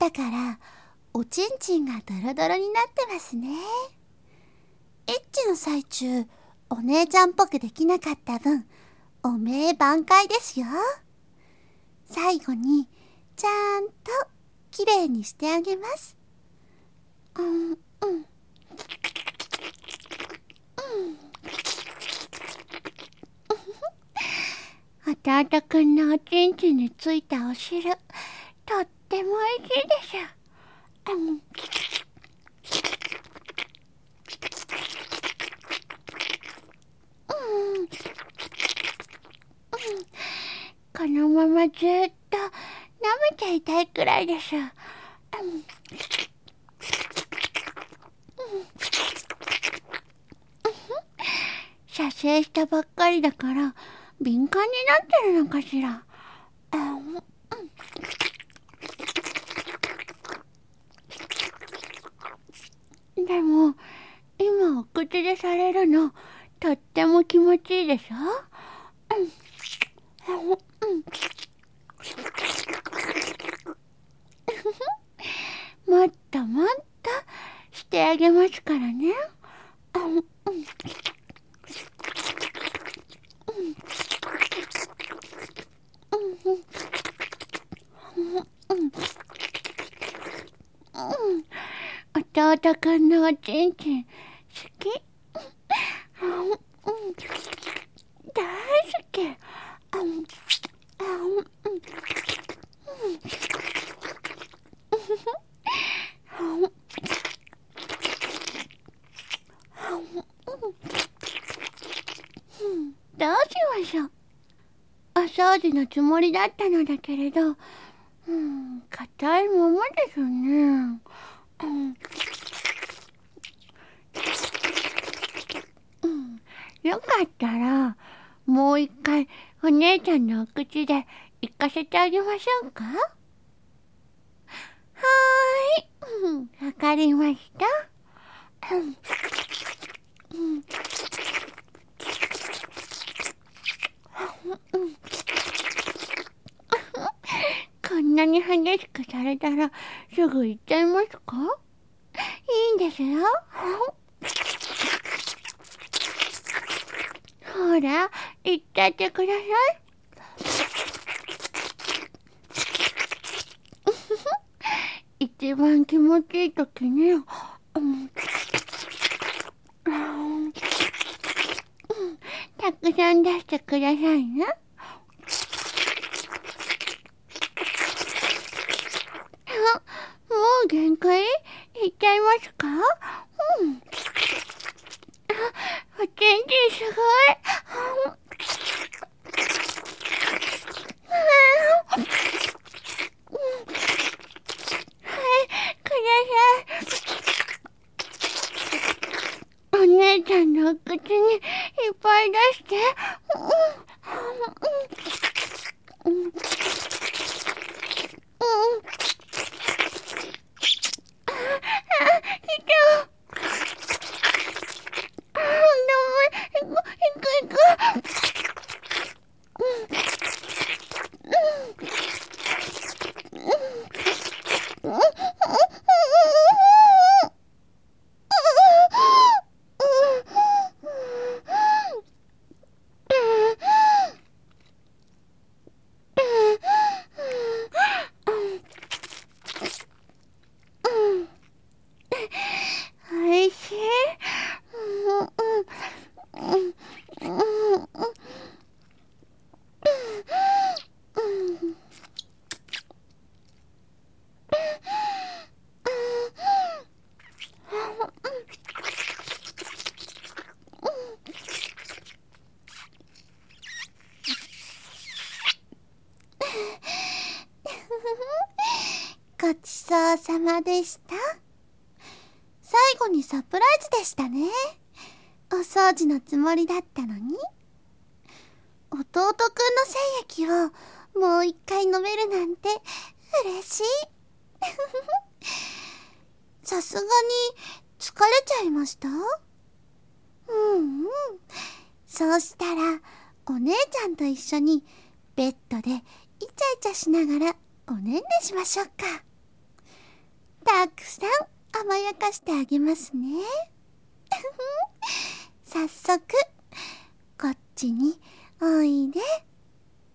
ったからおちんちんがドロドロになってますね。エッチの最中お姉ちゃんっぽくできなかった分おめえ挽回ですよ。最後にちゃんときれいにしてあげます。弟くんのおちんちんについたお汁、とっても美味しいでしょ。このままずっと舐めちゃいたいくらいでしょ。射精したばっかりだから敏感になってるのかしら。でも今お口でされるのとっても気持ちいいでしょ。もっともっとしてあげますからね。弟くんのおちんちん好き。大好き。どうしましょう。お掃除のつもりだったのだけれど、硬いままですね。よかったらもう一回お姉ちゃんのお口で行かせてあげましょうか。はーい、わかりました。こんなに激しくされたらすぐ行っちゃいますか？いいんですよ。ほら、行っちゃってください。一番気持ちいいときに、たくさん出してくださいね。もう限界？いっちゃいますか？おちんちんすごい。お姉ちゃんのお口にいっぱい出して。おいしい。ごちそうさまでした。最後にサプライズでしたね。お掃除のつもりだったのに。弟くんの精液をもう一回飲めるなんて嬉しい。さすがに疲れちゃいました？そうしたらお姉ちゃんと一緒にベッドでイチャイチャしながらおねんねしましょうか。 やかしてあげますね。早速こっちにおいで。